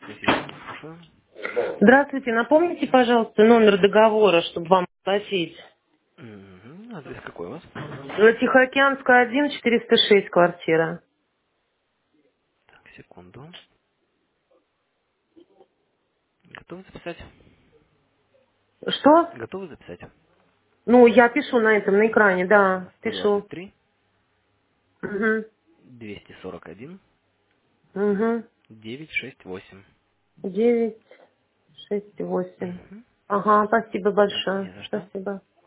Система, слушаю. Здравствуйте, напомните, пожалуйста, номер договора, чтобы вам оплатить. Адрес какой у вас? Тихоокеанская, 1, 406 квартира. Так, секунду. Готовы записать? Что? Готовы записать? Ну, я пишу на этом, на экране, да, пишу. 123 Угу, 241 угу. 968. 9, 6, 8. Угу. Ага, спасибо Да, не большое. за что. Спасибо.